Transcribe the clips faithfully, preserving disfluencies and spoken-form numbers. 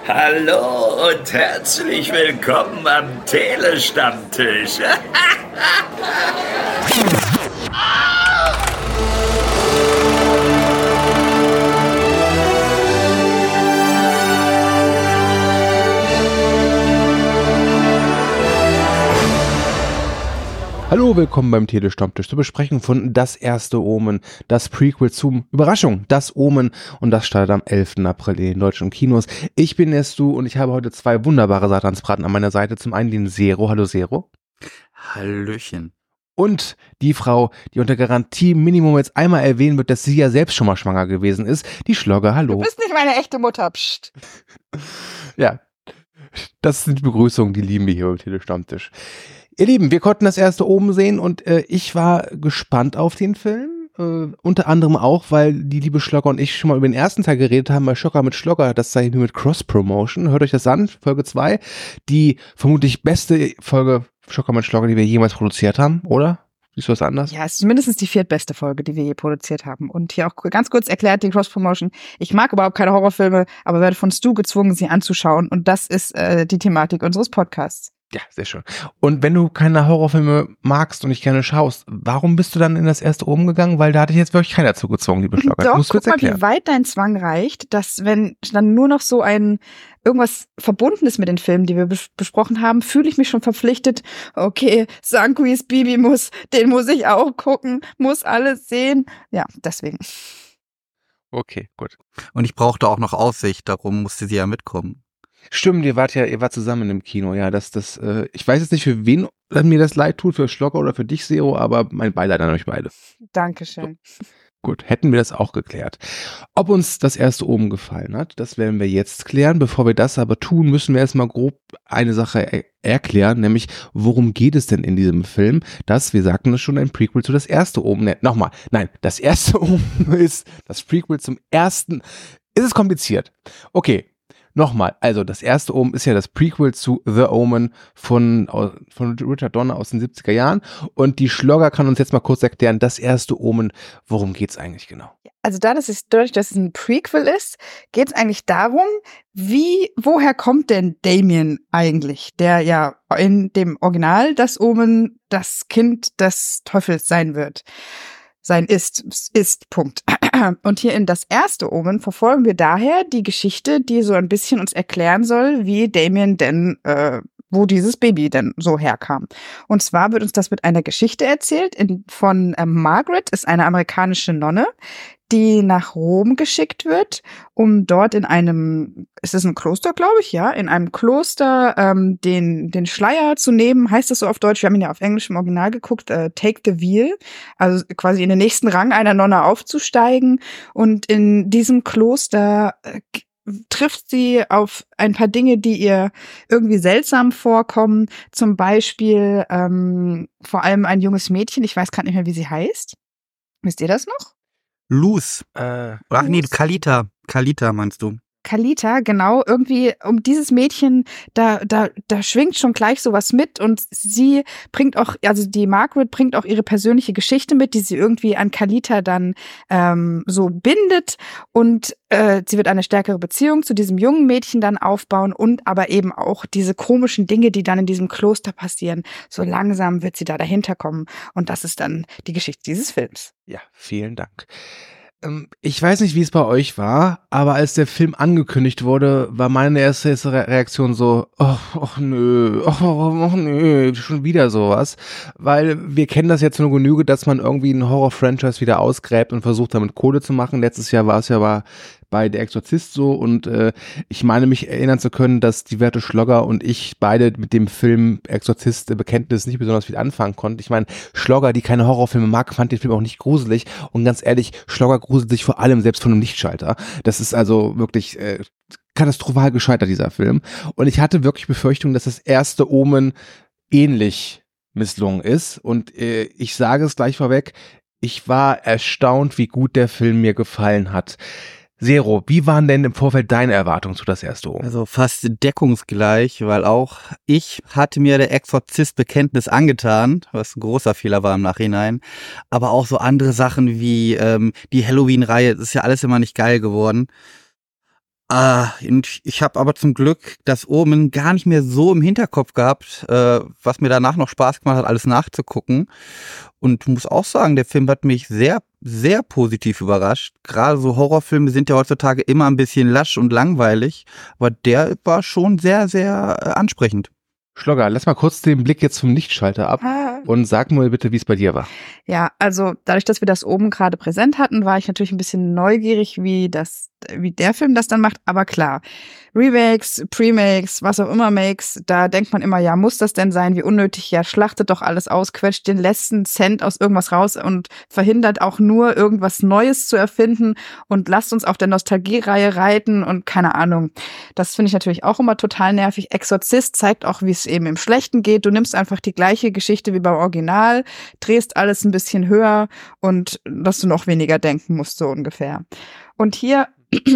Hallo und herzlich willkommen am Telestammtisch. Hallo, willkommen beim Telestammtisch zur Besprechung von Das erste Omen, das Prequel zum Überraschung, Das Omen, und das startet am elften April in den deutschen Kinos. Ich bin Nestu und ich habe heute zwei wunderbare Satansbraten an meiner Seite. Zum einen den Zero. Hallo Zero. Hallöchen. Und die Frau, die unter Garantie Minimum jetzt einmal erwähnen wird, dass sie ja selbst schon mal schwanger gewesen ist, die Schlogger. Hallo. Du bist nicht meine echte Mutter. Psst. Ja, das sind die Begrüßungen, die lieben wir hier beim Telestammtisch. Ihr Lieben, wir konnten das erste Omen sehen und äh, ich war gespannt auf den Film. Äh, unter anderem auch, weil die liebe Schlogger und ich schon mal über den ersten Teil geredet haben, bei Schocker mit Schlogger, das sei nur mit Cross-Promotion. Hört euch das an, Folge zwei. Die vermutlich beste Folge Schocker mit Schlogger, die wir jemals produziert haben, oder? Siehst du das anders? Ja, es ist mindestens die viertbeste Folge, die wir je produziert haben. Und hier auch ganz kurz erklärt, die Cross-Promotion. Ich mag überhaupt keine Horrorfilme, aber werde von Stu gezwungen, sie anzuschauen. Und das ist äh, die Thematik unseres Podcasts. Ja, sehr schön. Und wenn du keine Horrorfilme magst und nicht gerne schaust, warum bist du dann in das erste Omen gegangen? Weil da hatte ich jetzt wirklich keiner zugezwungen, liebe Schlogger. Doch, musst du guck jetzt mal, erklären. wie weit dein Zwang reicht, dass wenn dann nur noch so ein irgendwas Verbundenes mit den Filmen, die wir bes- besprochen haben, fühle ich mich schon verpflichtet, okay, Sankuis Bibi muss, den muss ich auch gucken, muss alles sehen. Ja, deswegen. Okay, gut. Und ich brauchte auch noch Aussicht, darum musste sie ja mitkommen. Stimmt, ihr wart ja, ihr wart zusammen im Kino, ja, das, das, äh, ich weiß jetzt nicht, für wen mir das leid tut, für Schlogger oder für dich, Zero, aber mein Beileid an euch beide. Dankeschön. Gut, hätten wir das auch geklärt. Ob uns das erste Omen gefallen hat, das werden wir jetzt klären. Bevor wir das aber tun, müssen wir erstmal grob eine Sache er- erklären, nämlich, worum geht es denn in diesem Film? Das, wir sagten es schon, ein Prequel zu das erste Omen. Ne, nochmal, nein, das erste Omen ist das Prequel zum ersten. Ist es kompliziert? Okay. Nochmal, also das erste Omen ist ja das Prequel zu The Omen von, von Richard Donner aus den siebziger Jahren, und die Schlogger kann uns jetzt mal kurz erklären, das erste Omen, worum geht's eigentlich genau? Also da das ist dadurch, dass es ein Prequel ist, geht es eigentlich darum, wie, woher kommt denn Damien eigentlich, der ja in dem Original das Omen das Kind des Teufels sein wird. Sein ist, ist, Punkt. Und hier in das erste Omen verfolgen wir daher die Geschichte, die so ein bisschen uns erklären soll, wie Damien denn, äh, wo dieses Baby denn so herkam. Und zwar wird uns das mit einer Geschichte erzählt in, von äh, Margaret, ist eine amerikanische Nonne, die nach Rom geschickt wird, um dort in einem, ist es ein Kloster, glaube ich, ja, in einem Kloster ähm, den den Schleier zu nehmen, heißt das so auf Deutsch, wir haben ihn ja auf Englisch im Original geguckt, äh, take the wheel, also quasi in den nächsten Rang einer Nonne aufzusteigen, und in diesem Kloster äh, trifft sie auf ein paar Dinge, die ihr irgendwie seltsam vorkommen, zum Beispiel ähm, vor allem ein junges Mädchen, ich weiß gerade nicht mehr, wie sie heißt. Wisst ihr das noch? Luz. Äh, Ach nee, Kalita. Kalita meinst du? Kalita, genau, irgendwie um dieses Mädchen, da, da, da schwingt schon gleich sowas mit, und sie bringt auch, also die Margaret bringt auch ihre persönliche Geschichte mit, die sie irgendwie an Kalita dann ähm, so bindet, und äh, sie wird eine stärkere Beziehung zu diesem jungen Mädchen dann aufbauen, und aber eben auch diese komischen Dinge, die dann in diesem Kloster passieren, so langsam wird sie da dahinter kommen, und das ist dann die Geschichte dieses Films. Ja, vielen Dank. Ähm, ich weiß nicht, wie es bei euch war, aber als der Film angekündigt wurde, war meine erste Re- Reaktion so, ach, ach nö, ach, ach nö, schon wieder sowas. Weil wir kennen das jetzt nur Genüge, dass man irgendwie ein Horror-Franchise wieder ausgräbt und versucht, damit Kohle zu machen. Letztes Jahr war es ja bei, bei Der Exorzist so, und äh, ich meine mich erinnern zu können, dass die werte Schlogger und ich beide mit dem Film Exorzist äh, Bekenntnis nicht besonders viel anfangen konnten. Ich meine, Schlogger, die keine Horrorfilme mag, fand den Film auch nicht gruselig, und ganz ehrlich, Schlogger gruselt sich vor allem selbst von einem Lichtschalter. Das ist also wirklich äh, katastrophal gescheitert, dieser Film. Und ich hatte wirklich Befürchtungen, dass das erste Omen ähnlich misslungen ist, und äh, ich sage es gleich vorweg, ich war erstaunt, wie gut der Film mir gefallen hat. Zero, wie waren denn im Vorfeld deine Erwartungen zu das erste Omen? Also fast deckungsgleich, weil auch ich hatte mir der Exorzist Bekenntnis angetan, was ein großer Fehler war im Nachhinein. Aber auch so andere Sachen wie ähm, die Halloween-Reihe, das ist ja alles immer nicht geil geworden. Ah, und ich habe aber zum Glück das Omen gar nicht mehr so im Hinterkopf gehabt, äh, was mir danach noch Spaß gemacht hat, alles nachzugucken. Und muss auch sagen, der Film hat mich sehr, sehr positiv überrascht. Gerade so Horrorfilme sind ja heutzutage immer ein bisschen lasch und langweilig, aber der war schon sehr, sehr äh, ansprechend. Schlogger, lass mal kurz den Blick jetzt vom Lichtschalter ab Ah. und sag mal bitte, wie es bei dir war. Ja, also dadurch, dass wir das oben gerade präsent hatten, war ich natürlich ein bisschen neugierig, wie das, wie der Film das dann macht. Aber klar, Remakes, Premakes, was auch immer Makes, da denkt man immer, ja, muss das denn sein? Wie unnötig? Ja, schlachtet doch alles aus, quetscht den letzten Cent aus irgendwas raus und verhindert auch nur irgendwas Neues zu erfinden und lasst uns auf der Nostalgie-Reihe reiten und keine Ahnung. Das finde ich natürlich auch immer total nervig. Exorzist zeigt auch, wie es eben im Schlechten geht. Du nimmst einfach die gleiche Geschichte wie beim Original, drehst alles ein bisschen höher und dass du noch weniger denken musst, so ungefähr. Und hier,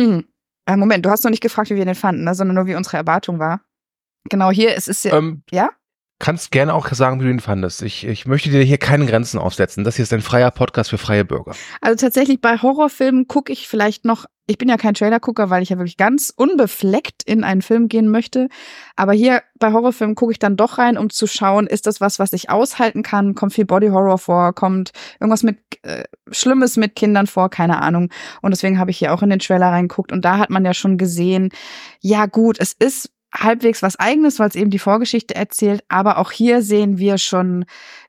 äh, Moment, du hast noch nicht gefragt, wie wir den fanden, ne, sondern nur, wie unsere Erwartung war. Genau, hier, es ist ja, Ähm, ja? Kannst gerne auch sagen, wie du ihn fandest. Ich, ich möchte dir hier keine Grenzen aufsetzen. Das hier ist ein freier Podcast für freie Bürger. Also tatsächlich bei Horrorfilmen gucke ich vielleicht noch, ich bin ja kein Trailer-Gucker, weil ich ja wirklich ganz unbefleckt in einen Film gehen möchte. Aber hier bei Horrorfilmen gucke ich dann doch rein, um zu schauen, ist das was, was ich aushalten kann? Kommt viel Body-Horror vor? Kommt irgendwas mit äh, Schlimmes mit Kindern vor? Keine Ahnung. Und deswegen habe ich hier auch in den Trailer reingeguckt. Und da hat man ja schon gesehen, ja gut, es ist halbwegs was Eigenes, weil es eben die Vorgeschichte erzählt. Aber auch hier sehen wir schon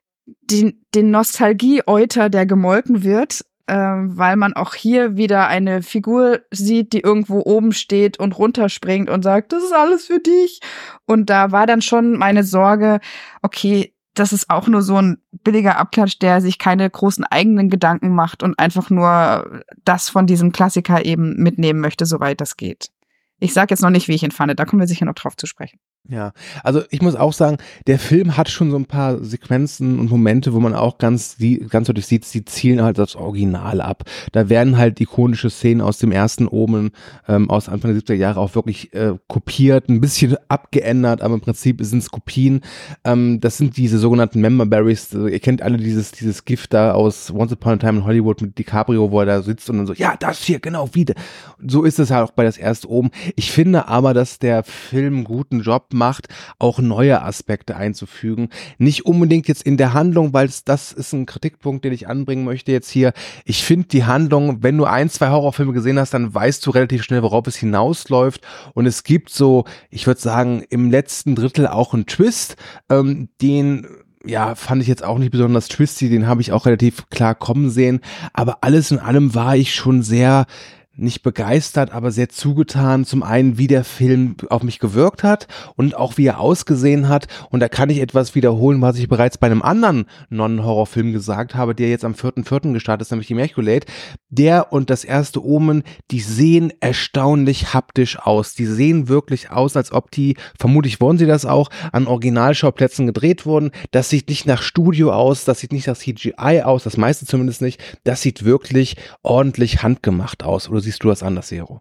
den, den Nostalgie-Euter, der gemolken wird, äh, weil man auch hier wieder eine Figur sieht, die irgendwo oben steht und runterspringt und sagt, das ist alles für dich. Und da war dann schon meine Sorge, okay, das ist auch nur so ein billiger Abklatsch, der sich keine großen eigenen Gedanken macht und einfach nur das von diesem Klassiker eben mitnehmen möchte, soweit das geht. Ich sag jetzt noch nicht, wie ich ihn fand, da kommen wir sicher noch drauf zu sprechen. Ja, also ich muss auch sagen, der Film hat schon so ein paar Sequenzen und Momente, wo man auch ganz, ganz deutlich sieht, sie zielen halt das Original ab. Da werden halt ikonische Szenen aus dem ersten Omen ähm, aus Anfang der siebziger Jahre auch wirklich äh, kopiert, ein bisschen abgeändert, aber im Prinzip sind es Kopien. Ähm, das sind diese sogenannten Member Berries. Also ihr kennt alle dieses dieses Gift da aus Once Upon a Time in Hollywood mit DiCaprio, wo er da sitzt und dann so, ja, das hier, genau, wieder. So ist es halt auch bei das erste Omen. Ich finde aber, dass der Film einen guten Job macht, auch neue Aspekte einzufügen. Nicht unbedingt jetzt in der Handlung, weil das ist ein Kritikpunkt, den ich anbringen möchte jetzt hier. Ich finde die Handlung, wenn du ein, zwei Horrorfilme gesehen hast, dann weißt du relativ schnell, worauf es hinausläuft. Und es gibt so, ich würde sagen, im letzten Drittel auch einen Twist, ähm, den ja, fand ich jetzt auch nicht besonders twisty, den habe ich auch relativ klar kommen sehen. Aber alles in allem war ich schon sehr nicht begeistert, aber sehr zugetan. Zum einen, wie der Film auf mich gewirkt hat und auch wie er ausgesehen hat. Und da kann ich etwas wiederholen, was ich bereits bei einem anderen Non-Horror-Film gesagt habe, der jetzt am vierten vierten gestartet ist, nämlich Immaculate. Der und das erste Omen, die sehen erstaunlich haptisch aus. Die sehen wirklich aus, als ob die, vermutlich wollen sie das auch, an Originalschauplätzen gedreht wurden. Das sieht nicht nach Studio aus, das sieht nicht nach C G I aus, das meiste zumindest nicht. Das sieht wirklich ordentlich handgemacht aus. Oder siehst du das anders, Zero?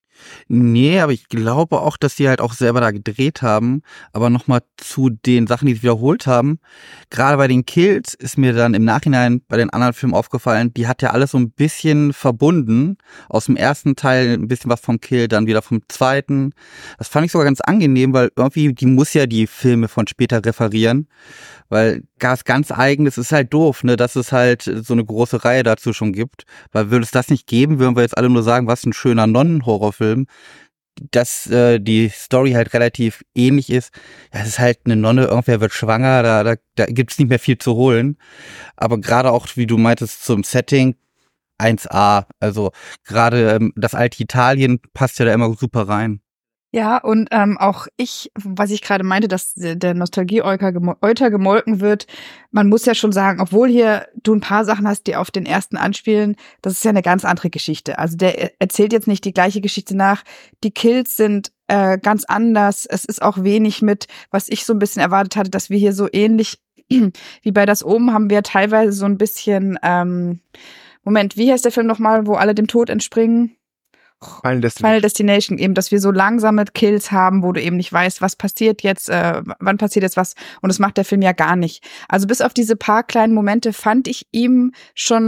Nee, aber ich glaube auch, dass die halt auch selber da gedreht haben. Aber nochmal zu den Sachen, die sie wiederholt haben. Gerade bei den Kills ist mir dann im Nachhinein bei den anderen Filmen aufgefallen, die hat ja alles so ein bisschen verbunden. Aus dem ersten Teil ein bisschen was vom Kill, dann wieder vom zweiten. Das fand ich sogar ganz angenehm, weil irgendwie, die muss ja die Filme von später referieren. Weil Gas ganz eigenes ist halt doof, ne, dass es halt so eine große Reihe dazu schon gibt. Weil würde es das nicht geben, würden wir jetzt alle nur sagen, was ein schöner Nonnenhorrorfilm. Dass äh, die Story halt relativ ähnlich ist. Ja, es ist halt eine Nonne, irgendwer wird schwanger, da, da, da gibt's nicht mehr viel zu holen. Aber gerade auch, wie du meintest, zum Setting, eins A. Also gerade ähm, das alte Italien passt ja da immer super rein. Ja, und ähm, auch ich, was ich gerade meinte, dass der Nostalgie-Euter gemo- Euter gemolken wird, man muss ja schon sagen, obwohl hier du ein paar Sachen hast, die auf den ersten anspielen, das ist ja eine ganz andere Geschichte. Also der erzählt jetzt nicht die gleiche Geschichte nach. Die Kills sind äh, ganz anders. Es ist auch wenig mit, was ich so ein bisschen erwartet hatte, dass wir hier so ähnlich wie bei das Oben haben wir teilweise so ein bisschen, ähm, Moment, wie heißt der Film nochmal, wo alle dem Tod entspringen? Final Destination. Final Destination, eben, dass wir so langsame Kills haben, wo du eben nicht weißt, was passiert jetzt, äh, wann passiert jetzt was, und das macht der Film ja gar nicht. Also bis auf diese paar kleinen Momente fand ich ihm schon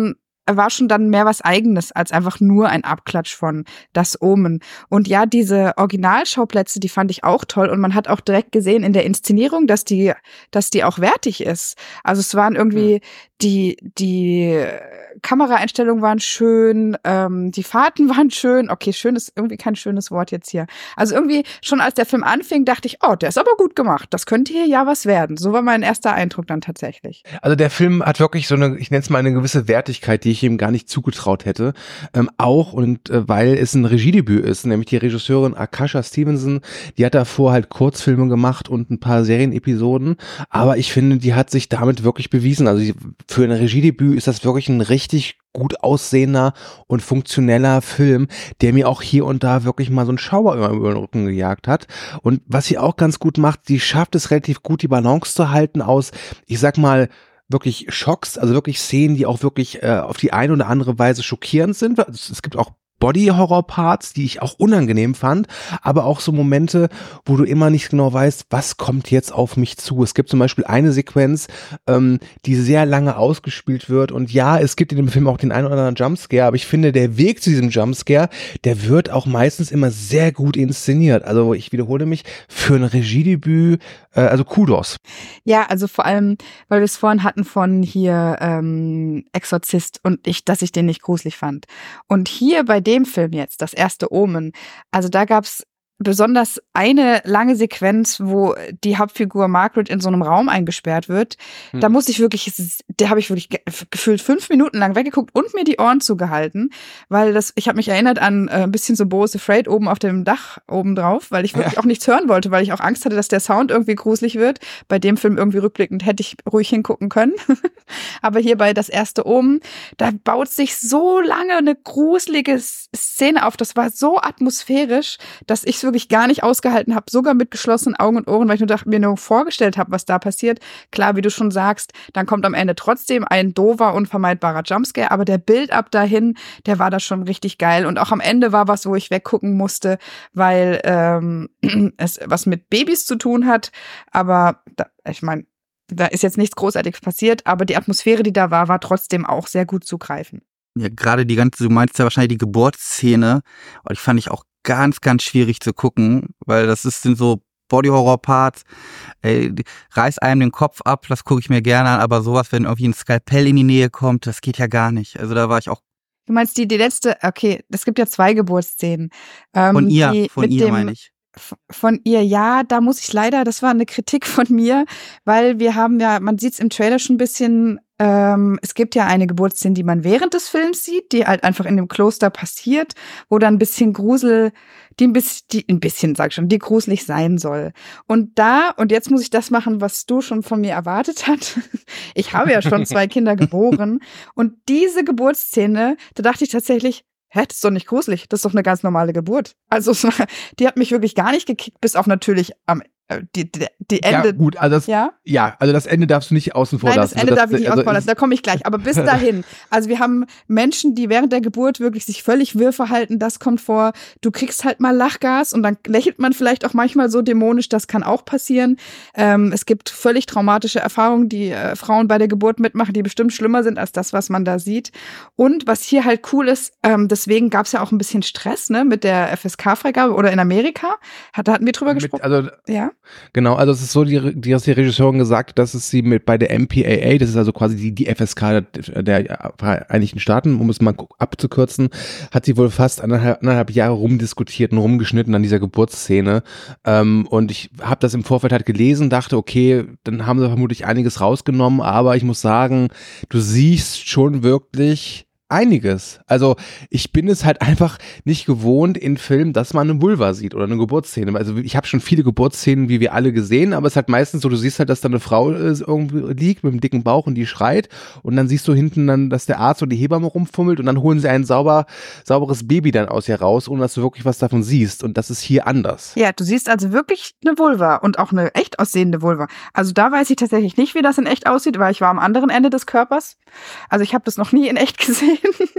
war schon dann mehr was Eigenes als einfach nur ein Abklatsch von Das Omen. Und ja, diese Originalschauplätze, die fand ich auch toll und man hat auch direkt gesehen in der Inszenierung, dass die, dass die auch wertig ist. Also es waren irgendwie die, die Kameraeinstellungen waren schön, ähm, die Fahrten waren schön. Okay, schön ist irgendwie kein schönes Wort jetzt hier. Also irgendwie schon als der Film anfing, dachte ich, oh, der ist aber gut gemacht. Das könnte hier ja was werden. So war mein erster Eindruck dann tatsächlich. Also der Film hat wirklich so eine, ich nenne es mal eine gewisse Wertigkeit, die ich ihm gar nicht zugetraut hätte. Ähm, auch und äh, weil es ein Regiedebüt ist, nämlich die Regisseurin Akasha Stevenson, die hat davor halt Kurzfilme gemacht und ein paar Serienepisoden. Aber ich finde, die hat sich damit wirklich bewiesen. Also die, für ein Regiedebüt ist das wirklich ein richtig gut aussehender und funktioneller Film, der mir auch hier und da wirklich mal so einen Schauer über, über den Rücken gejagt hat. Und was sie auch ganz gut macht, die schafft es relativ gut, die Balance zu halten aus, ich sag mal, wirklich Schocks, also wirklich Szenen, die auch wirklich äh, auf die eine oder andere Weise schockierend sind. Es, es gibt auch Body-Horror-Parts, die ich auch unangenehm fand, aber auch so Momente, wo du immer nicht genau weißt, was kommt jetzt auf mich zu. Es gibt zum Beispiel eine Sequenz, ähm, die sehr lange ausgespielt wird und ja, es gibt in dem Film auch den einen oder anderen Jumpscare, aber ich finde, der Weg zu diesem Jumpscare, der wird auch meistens immer sehr gut inszeniert. Also ich wiederhole mich, für ein Regiedebüt, äh, also Kudos. Ja, also vor allem, weil wir es vorhin hatten von hier ähm, Exorzist und ich, dass ich den nicht gruselig fand. Und hier bei dem Film jetzt, das erste Omen, also da gab's besonders eine lange Sequenz, wo die Hauptfigur Margaret in so einem Raum eingesperrt wird. Hm. Da musste ich wirklich, da habe ich wirklich ge- gefühlt fünf Minuten lang weggeguckt und mir die Ohren zugehalten, weil das, ich habe mich erinnert an äh, ein bisschen so Bo is Afraid oben auf dem Dach oben drauf, weil ich wirklich ja. auch nichts hören wollte, weil ich auch Angst hatte, dass der Sound irgendwie gruselig wird. Bei dem Film irgendwie rückblickend hätte ich ruhig hingucken können. Aber hier bei Das erste Omen, da baut sich so lange eine gruselige Szene auf. Das war so atmosphärisch, dass ich wirklich gar nicht ausgehalten habe, sogar mit geschlossenen Augen und Ohren, weil ich nur dachte, mir nur vorgestellt habe, was da passiert. Klar, wie du schon sagst, dann kommt am Ende trotzdem ein doofer, unvermeidbarer Jumpscare, aber der Build-up dahin, der war da schon richtig geil. Und auch am Ende war was, wo ich weggucken musste, weil ähm, es was mit Babys zu tun hat. Aber da, ich meine, da ist jetzt nichts Großartiges passiert, aber die Atmosphäre, die da war, war trotzdem auch sehr gut zu greifen. Ja, gerade die ganze, du meinst ja wahrscheinlich die Geburtsszene, und die fand ich auch ganz, ganz schwierig zu gucken, weil das ist, sind so Body-Horror-Parts, ey, reiß einem den Kopf ab, das gucke ich mir gerne an, aber sowas, wenn irgendwie ein Skalpell in die Nähe kommt, das geht ja gar nicht. Also da war ich auch. Du meinst die, die letzte, okay, es gibt ja zwei Geburtsszenen. Ähm, von ihr, die, von ihr meine ich. Von ihr, ja, da muss ich leider, das war eine Kritik von mir, weil wir haben ja, man sieht es im Trailer schon ein bisschen, ähm, es gibt ja eine Geburtsszene, die man während des Films sieht, die halt einfach in dem Kloster passiert, wo dann ein bisschen Grusel, die ein bisschen, die ein bisschen, sag ich schon, die gruselig sein soll. Und da, und jetzt muss ich das machen, was du schon von mir erwartet hast. Ich habe ja schon zwei Kinder geboren und diese Geburtsszene, da dachte ich tatsächlich, hä, das ist doch nicht gruselig, das ist doch eine ganz normale Geburt. Also die hat mich wirklich gar nicht gekickt, bis auf natürlich am die, die, die Ende. Ja, gut, also das, ja? ja, also das Ende darfst du nicht außen vor Nein, lassen. das Ende das, darf ich nicht also, außen vor lassen, da komme ich gleich. Aber bis dahin, also wir haben Menschen, die während der Geburt wirklich sich völlig wirr verhalten, das kommt vor. Du kriegst halt mal Lachgas und dann lächelt man vielleicht auch manchmal so dämonisch, das kann auch passieren. Ähm, es gibt völlig traumatische Erfahrungen, die äh, Frauen bei der Geburt mitmachen, die bestimmt schlimmer sind als das, was man da sieht. Und was hier halt cool ist, ähm, deswegen gab es ja auch ein bisschen Stress, ne, mit der F S K-Freigabe oder in Amerika. Hat, da hatten wir drüber mit, gesprochen. Also, ja. Genau, also es ist so, die, die, die Regisseurin gesagt, dass es sie mit bei der M P A A, das ist also quasi die, die F S K der, der Vereinigten Staaten, um es mal abzukürzen, hat sie wohl fast anderthalb, anderthalb Jahre rumdiskutiert und rumgeschnitten an dieser Geburtsszene. Ähm, und ich habe das im Vorfeld halt gelesen, dachte, okay, dann haben sie vermutlich einiges rausgenommen, aber ich muss sagen, du siehst schon wirklich einiges. Also ich bin es halt einfach nicht gewohnt in Filmen, dass man eine Vulva sieht oder eine Geburtsszene. Also ich habe schon viele Geburtsszenen, wie wir alle gesehen, aber es ist halt meistens so, du siehst halt, dass da eine Frau äh, irgendwie liegt mit einem dicken Bauch und die schreit und dann siehst du hinten dann, dass der Arzt oder die Hebamme rumfummelt und dann holen sie ein sauber, sauberes Baby dann aus ihr raus, ohne dass du wirklich was davon siehst und das ist hier anders. Ja, du siehst also wirklich eine Vulva und auch eine echt aussehende Vulva. Also da weiß ich tatsächlich nicht, wie das in echt aussieht, weil ich war am anderen Ende des Körpers. Also ich habe das noch nie in echt gesehen.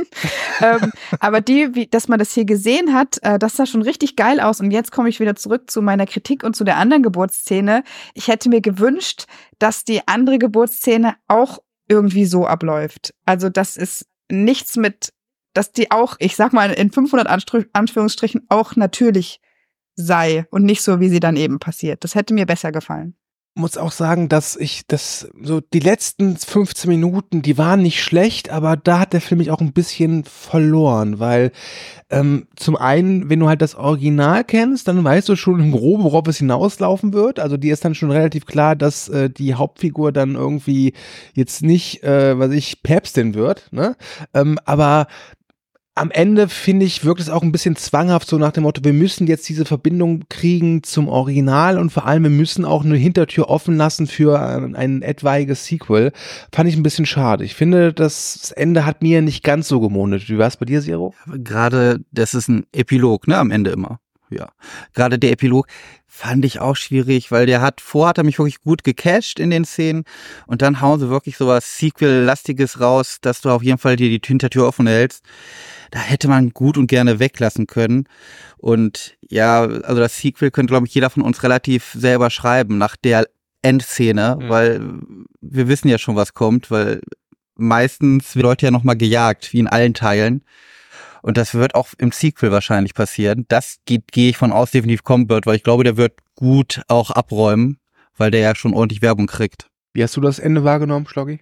ähm, aber die, wie, dass man das hier gesehen hat, äh, das sah schon richtig geil aus. Und jetzt komme ich wieder zurück zu meiner Kritik und zu der anderen Geburtsszene. Ich hätte mir gewünscht, dass die andere Geburtsszene auch irgendwie so abläuft. Also das ist nichts mit, dass die auch, ich sag mal in fünfhundert Anführungsstrichen, auch natürlich sei und nicht so, wie sie dann eben passiert. Das hätte mir besser gefallen. Muss auch sagen, dass ich das so die letzten fünfzehn Minuten, die waren nicht schlecht, aber da hat der Film mich auch ein bisschen verloren, weil ähm, zum einen, wenn du halt das Original kennst, dann weißt du schon im Groben, worauf es hinauslaufen wird. Also dir ist dann schon relativ klar, dass äh, die Hauptfigur dann irgendwie jetzt nicht, äh, was ich, Päpstin wird, ne? Ähm, aber am Ende, finde ich, wirkt es auch ein bisschen zwanghaft, so nach dem Motto, wir müssen jetzt diese Verbindung kriegen zum Original und vor allem, wir müssen auch eine Hintertür offen lassen für ein, ein etwaiges Sequel. Fand ich ein bisschen schade. Ich finde, das Ende hat mir nicht ganz so gemundet. Wie war es bei dir, Zero? Gerade, das ist ein Epilog, ne, am Ende immer. Ja. Gerade der Epilog fand ich auch schwierig, weil der hat, vor hat er mich wirklich gut gecasht in den Szenen und dann hauen sie wirklich sowas Sequel-lastiges raus, dass du auf jeden Fall dir die Hintertür offen hältst. Da hätte man gut und gerne weglassen können. Und ja, also das Sequel könnte, glaube ich, jeder von uns relativ selber schreiben nach der Endszene, mhm. weil wir wissen ja schon, was kommt, weil meistens wird Leute ja nochmal gejagt, wie in allen Teilen. Und das wird auch im Sequel wahrscheinlich passieren. Das geht, gehe ich von aus, definitiv kommen wird, weil ich glaube, der wird gut auch abräumen, weil der ja schon ordentlich Werbung kriegt. Wie hast du das Ende wahrgenommen, Schloggi?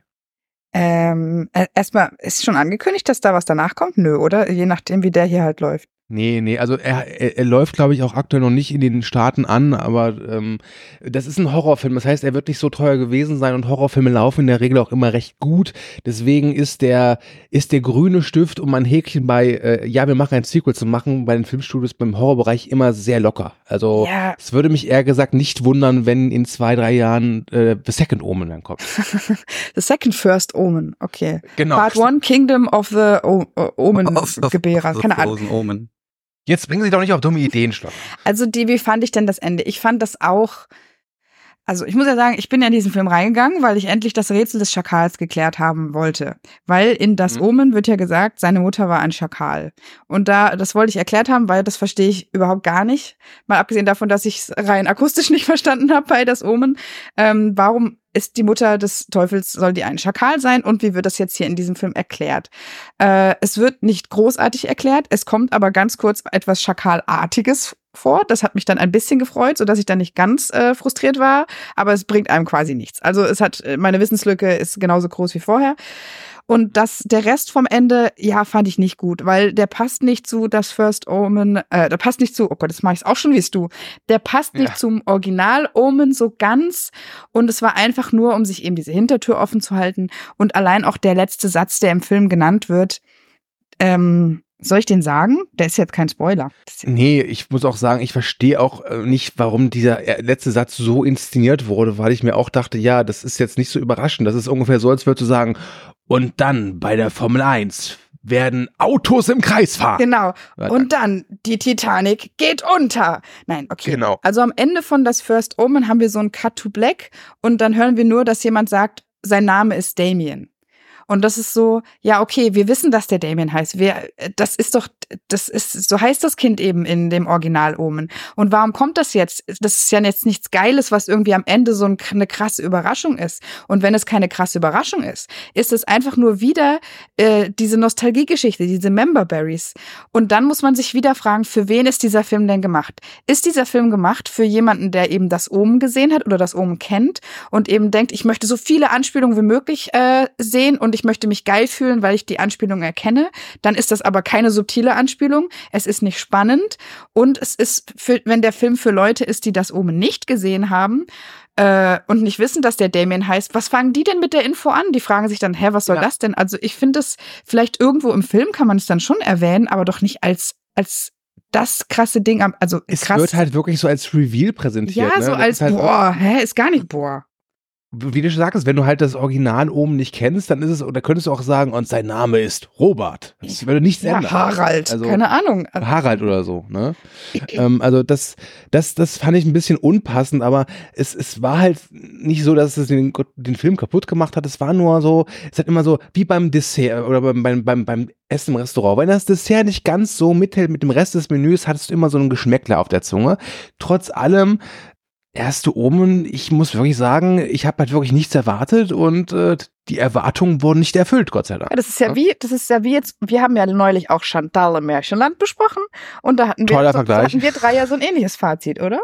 Ähm, erstmal, ist schon angekündigt, dass da was danach kommt? Nö, oder? Je nachdem, wie der hier halt läuft. Nee, nee, also er, er, er läuft, glaube ich, auch aktuell noch nicht in den Staaten an, aber ähm, das ist ein Horrorfilm, das heißt, er wird nicht so teuer gewesen sein und Horrorfilme laufen in der Regel auch immer recht gut, deswegen ist der ist der grüne Stift, um ein Häkchen bei, äh, ja, wir machen ein Sequel zu machen, bei den Filmstudios beim Horrorbereich immer sehr locker. Also ja. Es würde mich eher gesagt nicht wundern, wenn in zwei, drei Jahren äh, The Second Omen dann kommt. The Second First Omen, okay. Genau. Part One, Kingdom of the o- o- Omen-Gebärer, keine Ahnung. Omen. Jetzt bringen Sie doch nicht auf dumme Ideen, Schloss. Also die, wie fand ich denn das Ende? Ich fand das auch, also ich muss ja sagen, ich bin ja in diesen Film reingegangen, weil ich endlich das Rätsel des Schakals geklärt haben wollte. Weil in Das mhm. Omen wird ja gesagt, seine Mutter war ein Schakal. Und da, das wollte ich erklärt haben, weil das verstehe ich überhaupt gar nicht. Mal abgesehen davon, dass ich es rein akustisch nicht verstanden habe bei Das Omen. Ähm, warum ist die Mutter des Teufels, soll die ein Schakal sein und wie wird das jetzt hier in diesem Film erklärt? Äh, es wird nicht großartig erklärt, es kommt aber ganz kurz etwas Schakalartiges vor. Das hat mich dann ein bisschen gefreut, sodass ich dann nicht ganz äh, frustriert war, aber es bringt einem quasi nichts. Also es hat, meine Wissenslücke ist genauso groß wie vorher. Und das, der Rest vom Ende, ja, fand ich nicht gut, weil der passt nicht zu das First Omen, äh, der passt nicht zu, oh Gott, das mache ich auch schon wie es du. Der passt nicht ja. zum Original Omen so ganz und es war einfach nur, um sich eben diese Hintertür offen zu halten und allein auch der letzte Satz, der im Film genannt wird, ähm, soll ich den sagen? Der ist jetzt kein Spoiler. Nee, ich muss auch sagen, ich verstehe auch nicht, warum dieser letzte Satz so inszeniert wurde, weil ich mir auch dachte, ja, das ist jetzt nicht so überraschend. Das ist ungefähr so, als würdest du sagen, und dann bei der Formel eins werden Autos im Kreis fahren. Genau. Und dann, die Titanic geht unter. Nein, okay. Genau. Also am Ende von das First Omen haben wir so ein Cut to Black und dann hören wir nur, dass jemand sagt, sein Name ist Damien. Und das ist so, ja, okay, wir wissen, dass der Damien heißt. Wir, das ist doch, das ist, so heißt das Kind eben in dem Original-Omen. Und warum kommt das jetzt? Das ist ja jetzt nichts Geiles, was irgendwie am Ende so eine krasse Überraschung ist. Und wenn es keine krasse Überraschung ist, ist es einfach nur wieder äh, diese Nostalgiegeschichte, diese Memberberries. Und dann muss man sich wieder fragen, für wen ist dieser Film denn gemacht? Ist dieser Film gemacht für jemanden, der eben das Omen gesehen hat oder das Omen kennt und eben denkt, ich möchte so viele Anspielungen wie möglich äh, sehen und ich möchte mich geil fühlen, weil ich die Anspielung erkenne, dann ist das aber keine subtile Anspielung, es ist nicht spannend und es ist, für, wenn der Film für Leute ist, die das Omen nicht gesehen haben äh, und nicht wissen, dass der Damien heißt, was fangen die denn mit der Info an? Die fragen sich dann, hä, was soll ja. das denn? Also ich finde es, vielleicht irgendwo im Film kann man es dann schon erwähnen, aber doch nicht als, als das krasse Ding, also es krass. wird halt wirklich so als Reveal präsentiert. Ja, so ne? als, halt boah, hä, ist gar nicht boah. Wie du schon sagst, wenn du halt das Original oben nicht kennst, dann ist es, oder könntest du auch sagen, und sein Name ist Robert. Das würde nichts ja, ändern. Harald, also, keine Ahnung. Harald oder so, ne? ähm, also das, das, das fand ich ein bisschen unpassend, aber es, es war halt nicht so, dass es den, den Film kaputt gemacht hat. Es war nur so, es hat immer so, wie beim Dessert oder beim, beim, beim, beim Essen im Restaurant. Wenn das Dessert nicht ganz so mithält mit dem Rest des Menüs, hattest du immer so ein Geschmäckler auf der Zunge. Trotz allem, erste Omen, ich muss wirklich sagen, ich habe halt wirklich nichts erwartet und äh, die Erwartungen wurden nicht erfüllt, Gott sei Dank. Ja, das ist ja wie, das ist ja wie jetzt, wir haben ja neulich auch Chantal im Märchenland besprochen und da hatten wir, Toller so, Vergleich. hatten wir drei ja so ein ähnliches Fazit, oder?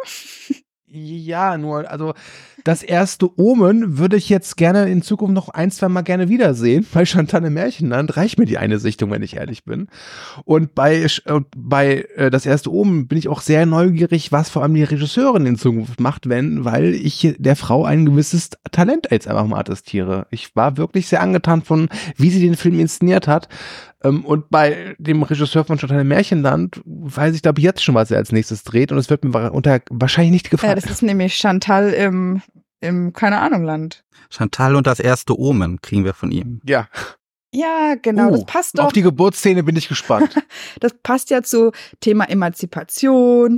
Ja, nur, also das erste Omen würde ich jetzt gerne in Zukunft noch ein, zwei Mal gerne wiedersehen. Bei Chantal im Märchenland reicht mir die eine Sichtung, wenn ich ehrlich bin. Und bei, äh, bei äh, das erste Omen bin ich auch sehr neugierig, was vor allem die Regisseurin in Zukunft macht, wenn, weil ich der Frau ein gewisses Talent jetzt einfach mal attestiere. Ich war wirklich sehr angetan von, wie sie den Film inszeniert hat. Und bei dem Regisseur von Chantal im Märchenland weiß ich, glaube ich, jetzt schon, was er als nächstes dreht und es wird mir unter wahrscheinlich nicht gefallen. Ja, das ist nämlich Chantal im, im keine Ahnung, Land. Chantal und das erste Omen kriegen wir von ihm. Ja. Ja, genau, uh, das passt doch. Auf die Geburtsszene bin ich gespannt. Das passt ja zu Thema Emanzipation,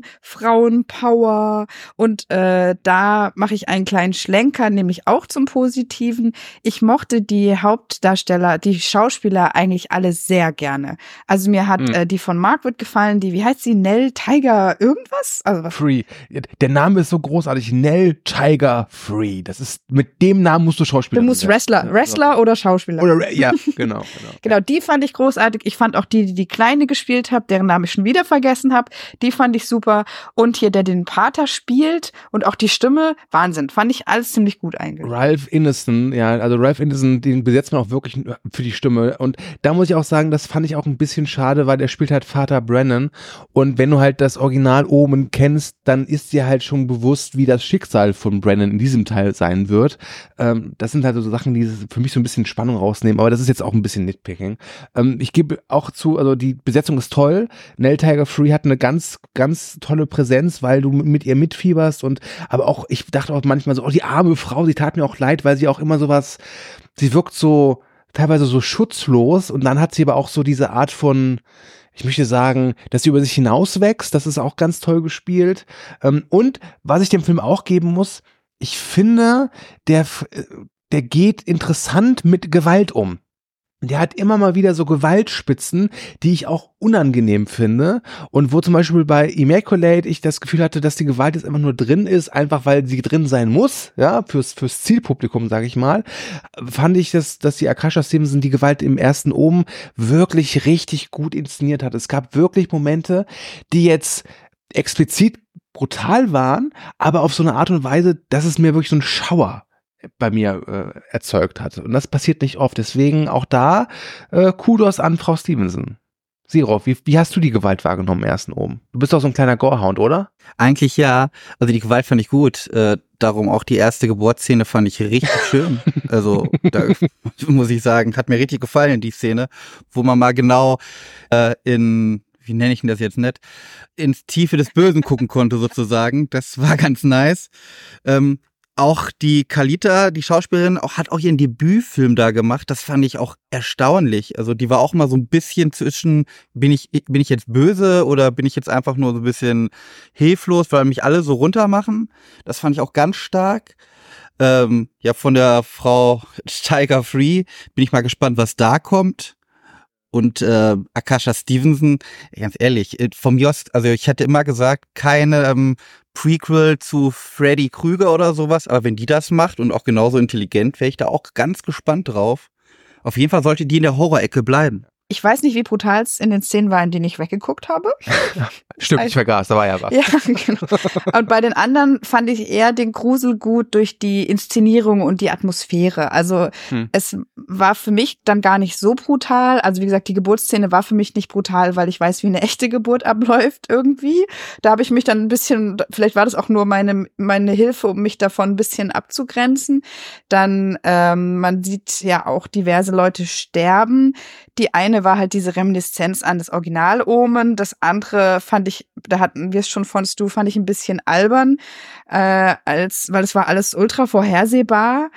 Frauenpower und äh, da mache ich einen kleinen Schlenker, nämlich auch zum Positiven. Ich mochte die Hauptdarsteller, die Schauspieler eigentlich alle sehr gerne. Also mir hat mhm. äh, die von Margaret gefallen, die, wie heißt sie, Nell Tiger irgendwas? Also was? Free. Der Name ist so großartig, Nell Tiger Free. Das ist, mit dem Namen musst du Schauspieler Du musst sein. Wrestler, Wrestler oder Schauspieler. Oder, ja, genau. Genau, genau. Genau, die fand ich großartig. Ich fand auch die, die die Kleine gespielt hat, deren Namen ich schon wieder vergessen habe, die fand ich super. Und hier, der den Pater spielt und auch die Stimme, Wahnsinn. Fand ich alles ziemlich gut eingesetzt. Ralph Ineson, ja, also Ralph Ineson, den besetzt man auch wirklich für die Stimme. Und da muss ich auch sagen, das fand ich auch ein bisschen schade, weil der spielt halt Vater Brennan. Und wenn du halt das Original Omen kennst, dann ist dir halt schon bewusst, wie das Schicksal von Brennan in diesem Teil sein wird. Ähm, das sind halt so Sachen, die für mich so ein bisschen Spannung rausnehmen. Aber das ist jetzt auch ein bisschen Nitpicking. Ähm, ich gebe auch zu, also die Besetzung ist toll. Nell Tiger Free hat eine ganz, ganz tolle Präsenz, weil du mit ihr mitfieberst und aber auch, ich dachte auch manchmal so, oh, die arme Frau, sie tat mir auch leid, weil sie auch immer sowas, sie wirkt so, teilweise so schutzlos und dann hat sie aber auch so diese Art von, ich möchte sagen, dass sie über sich hinauswächst, das ist auch ganz toll gespielt. Ähm, und was ich dem Film auch geben muss, ich finde, der, der geht interessant mit Gewalt um. Der hat immer mal wieder so Gewaltspitzen, die ich auch unangenehm finde und wo zum Beispiel bei Immaculate ich das Gefühl hatte, dass die Gewalt jetzt einfach nur drin ist, einfach weil sie drin sein muss, ja, fürs, fürs Zielpublikum, sage ich mal, fand ich, dass, dass die Akasha Stevenson die Gewalt im ersten Omen wirklich richtig gut inszeniert hat. Es gab wirklich Momente, die jetzt explizit brutal waren, aber auf so eine Art und Weise, dass es mir wirklich so ein Schauer bei mir äh, erzeugt hat. Und das passiert nicht oft. Deswegen auch da äh, Kudos an Frau Stevenson. Siro, wie, wie hast du die Gewalt wahrgenommen im ersten Omen? Du bist doch so ein kleiner Gorehound, oder? Eigentlich ja. Also die Gewalt fand ich gut. Äh, darum auch die erste Geburtsszene fand ich richtig schön. Also da muss ich sagen, hat mir richtig gefallen, die Szene, wo man mal genau äh, in, wie nenne ich denn das jetzt nett, ins Tiefe des Bösen gucken konnte sozusagen. Das war ganz nice. Ähm, Auch die Kalita, die Schauspielerin, auch, hat auch ihren Debütfilm da gemacht. Das fand ich auch erstaunlich. Also die war auch mal so ein bisschen zwischen, bin ich, bin ich jetzt böse oder bin ich jetzt einfach nur so ein bisschen hilflos, weil mich alle so runter machen. Das fand ich auch ganz stark. Ähm, ja, von der Frau Tiger Free bin ich mal gespannt, was da kommt. Und äh, Akasha Stevenson, ganz ehrlich, vom Jost, also ich hätte immer gesagt, keine ähm, Prequel zu Freddy Krüger oder sowas, aber wenn die das macht und auch genauso intelligent, wäre ich da auch ganz gespannt drauf. Auf jeden Fall sollte die in der Horrorecke bleiben. Ich weiß nicht, wie brutal es in den Szenen war, in denen ich weggeguckt habe. Stimmt, ich vergaß, da war ja was. Ja, genau. Und bei den anderen fand ich eher den Grusel gut durch die Inszenierung und die Atmosphäre. Also hm. es war für mich dann gar nicht so brutal. Also wie gesagt, die Geburtsszene war für mich nicht brutal, weil ich weiß, wie eine echte Geburt abläuft irgendwie. Da habe ich mich dann ein bisschen, vielleicht war das auch nur meine meine Hilfe, um mich davon ein bisschen abzugrenzen. Dann, ähm, man sieht ja auch diverse Leute sterben. Die eine war halt diese Reminiszenz an das Original-Omen. Das andere fand ich, da hatten wir es schon von Stu, fand ich ein bisschen albern, äh, als, weil es war alles ultra vorhersehbar.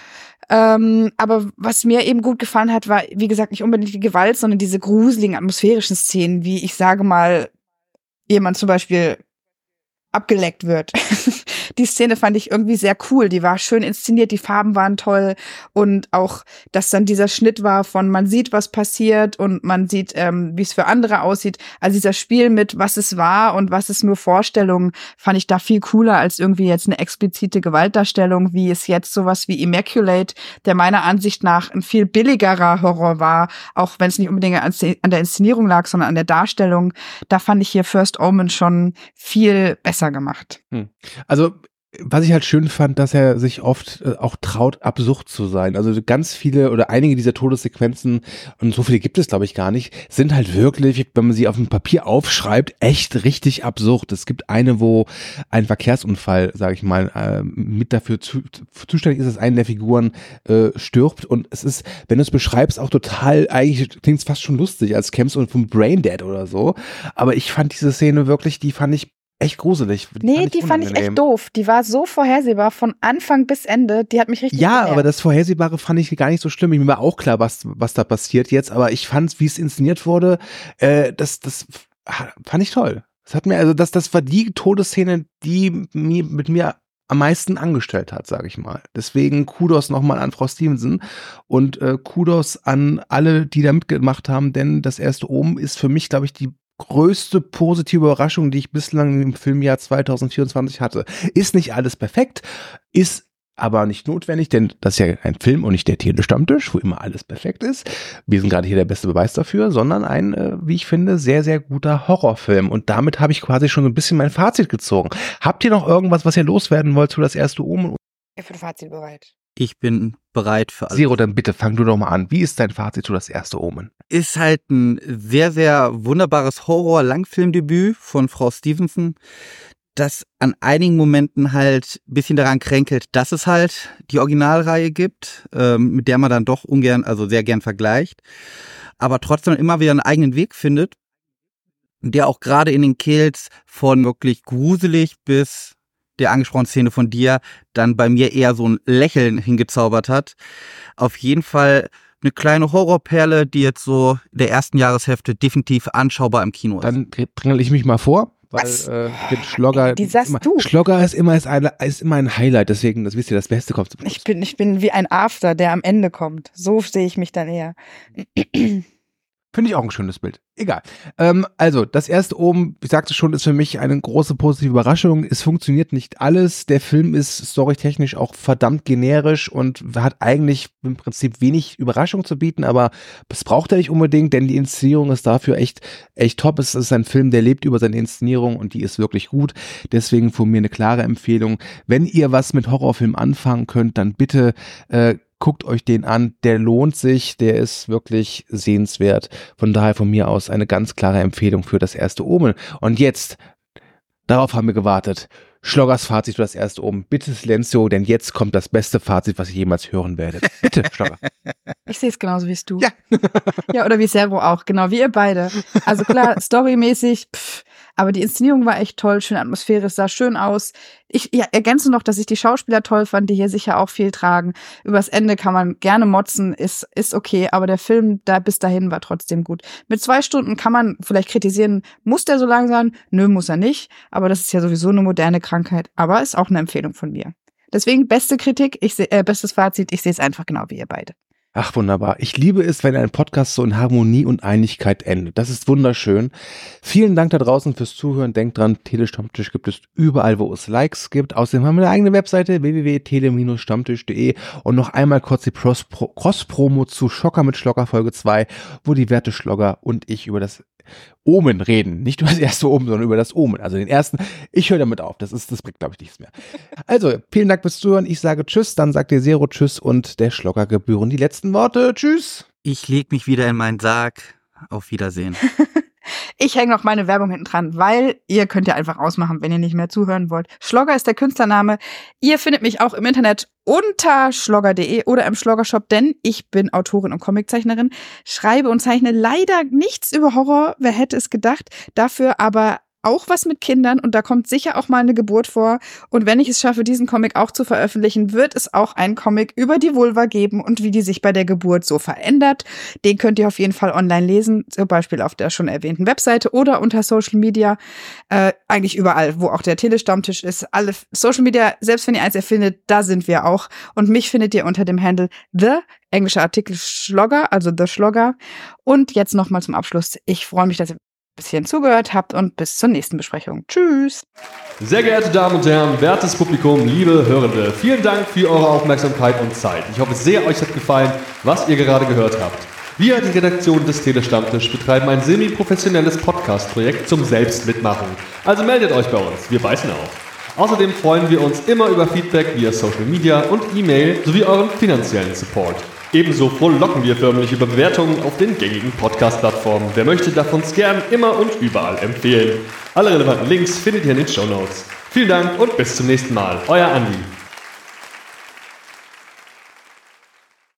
Ähm, aber was mir eben gut gefallen hat, war, wie gesagt, nicht unbedingt die Gewalt, sondern diese gruseligen atmosphärischen Szenen, wie ich sage mal, jemand zum Beispiel abgeleckt wird. Die Szene fand ich irgendwie sehr cool. Die war schön inszeniert, die Farben waren toll und auch, dass dann dieser Schnitt war von man sieht, was passiert und man sieht, ähm, wie es für andere aussieht. Also dieser Spiel mit was es war und was ist nur Vorstellung, fand ich da viel cooler als irgendwie jetzt eine explizite Gewaltdarstellung, wie es jetzt sowas wie Immaculate, der meiner Ansicht nach ein viel billigerer Horror war, auch wenn es nicht unbedingt an der Inszenierung lag, sondern an der Darstellung. Da fand ich hier First Omen schon viel besser gemacht. Hm. Also was ich halt schön fand, dass er sich oft äh, auch traut, absurd zu sein. Also ganz viele oder einige dieser Todessequenzen, und so viele gibt es glaube ich gar nicht, sind halt wirklich, wenn man sie auf dem Papier aufschreibt, echt richtig absurd. Es gibt eine, wo ein Verkehrsunfall, sage ich mal, äh, mit dafür zu, zuständig ist, dass eine der Figuren äh, stirbt, und es ist, wenn du es beschreibst, auch total, eigentlich klingt es fast schon lustig, als kämst du vom Braindead oder so. Aber ich fand diese Szene wirklich, die fand ich echt gruselig. Die nee, fand die fand ich echt doof. Die war so vorhersehbar von Anfang bis Ende. Die hat mich richtig Ja, genervt. Aber das Vorhersehbare fand ich gar nicht so schlimm. Mir war auch klar, was was da passiert jetzt. Aber ich fand, wie es inszeniert wurde, äh, das das fand ich toll. Das hat mir also das das war die Todesszene, die mir mit mir am meisten angestellt hat, sage ich mal. Deswegen Kudos nochmal an Frau Stevenson und äh, Kudos an alle, die da mitgemacht haben. Denn das erste Omen ist für mich, glaube ich, die größte positive Überraschung, die ich bislang im Filmjahr zwanzig vierundzwanzig hatte. Ist nicht alles perfekt, ist aber nicht notwendig, denn das ist ja ein Film und nicht der Telestammtisch, wo immer alles perfekt ist. Wir sind gerade hier der beste Beweis dafür, sondern ein, äh, wie ich finde, sehr, sehr guter Horrorfilm. Und damit habe ich quasi schon so ein bisschen mein Fazit gezogen. Habt ihr noch irgendwas, was ihr loswerden wollt zu das erste Omen? Ich bin Fazit bereit. Ich bin bereit für alles. Zero, dann bitte fang du doch mal an. Wie ist dein Fazit zu das erste Omen? Ist halt ein sehr, sehr wunderbares Horror-Langfilmdebüt von Frau Stevenson, das an einigen Momenten halt ein bisschen daran kränkelt, dass es halt die Originalreihe gibt, ähm, mit der man dann doch ungern, also sehr gern vergleicht, aber trotzdem immer wieder einen eigenen Weg findet, der auch gerade in den Kills von wirklich gruselig bis der angesprochenen Szene von dir dann bei mir eher so ein Lächeln hingezaubert hat. Auf jeden Fall eine kleine Horrorperle, die jetzt so der ersten Jahreshälfte definitiv anschaubar im Kino ist. Dann drängel ich mich mal vor, weil äh, mit Schlogger, Die sagst immer, du. Schlogger ist immer, ist, eine, ist immer ein Highlight, deswegen, das wisst ihr, das Beste kommt zum Schluss. Ich bin, ich bin wie ein After, der am Ende kommt. So sehe ich mich dann eher. Finde ich auch ein schönes Bild. Egal. Ähm, also, das erste Omen, ich sagte schon, ist für mich eine große positive Überraschung. Es funktioniert nicht alles. Der Film ist storytechnisch auch verdammt generisch und hat eigentlich im Prinzip wenig Überraschung zu bieten, aber das braucht er nicht unbedingt, denn die Inszenierung ist dafür echt, echt top. Es ist ein Film, der lebt über seine Inszenierung und die ist wirklich gut. Deswegen von mir eine klare Empfehlung. Wenn ihr was mit Horrorfilm anfangen könnt, dann bitte äh, guckt euch den an, der lohnt sich, der ist wirklich sehenswert. Von daher von mir aus eine ganz klare Empfehlung für das erste Omen. Und jetzt, darauf haben wir gewartet, Schloggers Fazit für das erste Omen. Bitte Silencio, denn jetzt kommt das beste Fazit, was ihr jemals hören werdet. Bitte, Schlogger. Ich sehe es genauso wie es du. Ja. Ja, oder wie Servo auch, genau wie ihr beide. Also klar, storymäßig, pff, aber die Inszenierung war echt toll, schöne Atmosphäre, es sah schön aus. Ich ja, ergänze noch, dass ich die Schauspieler toll fand, die hier sicher auch viel tragen. Übers Ende kann man gerne motzen, ist ist okay, aber der Film da bis dahin war trotzdem gut. Mit zwei Stunden kann man vielleicht kritisieren, muss der so lang sein? Nö, muss er nicht. Aber das ist ja sowieso eine moderne Krankheit. Aber ist auch eine Empfehlung von mir. Deswegen beste Kritik, ich seh, äh, bestes Fazit, ich sehe es einfach genau wie ihr beide. Ach, wunderbar. Ich liebe es, wenn ein Podcast so in Harmonie und Einigkeit endet. Das ist wunderschön. Vielen Dank da draußen fürs Zuhören. Denkt dran, Telestammtisch gibt es überall, wo es Likes gibt. Außerdem haben wir eine eigene Webseite, w w w punkt tele stammtisch punkt de. Und noch einmal kurz die Cross-Promo zu Schocker mit Schlogger Folge zwei, wo die Werte Schlogger und ich über das Omen reden. Nicht über das erste Omen, sondern über das Omen. Also den ersten. Ich höre damit auf. Das ist, das bringt, glaube ich, nichts mehr. Also, vielen Dank fürs Zuhören. Ich sage Tschüss, dann sagt der Zero Tschüss und der Schlogger gebühren die letzten Worte. Tschüss. Ich leg mich wieder in meinen Sarg. Auf Wiedersehen. Ich hänge noch meine Werbung hinten dran, weil ihr könnt ja einfach ausmachen, wenn ihr nicht mehr zuhören wollt. Schlogger ist der Künstlername. Ihr findet mich auch im Internet unter schlogger punkt de oder im Schlogger-Shop, denn ich bin Autorin und Comiczeichnerin, schreibe und zeichne leider nichts über Horror, wer hätte es gedacht, dafür aber auch was mit Kindern und da kommt sicher auch mal eine Geburt vor. Und wenn ich es schaffe, diesen Comic auch zu veröffentlichen, wird es auch einen Comic über die Vulva geben und wie die sich bei der Geburt so verändert. Den könnt ihr auf jeden Fall online lesen, zum Beispiel auf der schon erwähnten Webseite oder unter Social Media. Äh, eigentlich überall, wo auch der Telestammtisch ist. Alle Social Media, selbst wenn ihr eins erfindet, da sind wir auch. Und mich findet ihr unter dem Handle The, englischer Artikel Schlogger, also The Schlogger. Und jetzt nochmal zum Abschluss. Ich freue mich, dass ihr bis hierhin zugehört habt und bis zur nächsten Besprechung. Tschüss! Sehr geehrte Damen und Herren, wertes Publikum, liebe Hörende, vielen Dank für eure Aufmerksamkeit und Zeit. Ich hoffe sehr, euch hat gefallen, was ihr gerade gehört habt. Wir, die Redaktion des Telestammtisch, betreiben ein semi-professionelles Podcast-Projekt zum Selbstmitmachen. Also meldet euch bei uns, wir beißen auf. Außerdem freuen wir uns immer über Feedback via Social Media und E-Mail sowie euren finanziellen Support. Ebenso frohlocken wir förmlich über Bewertungen auf den gängigen Podcast-Plattformen. Wer möchte, darf uns gern immer und überall empfehlen. Alle relevanten Links findet ihr in den Shownotes. Vielen Dank und bis zum nächsten Mal. Euer Andi.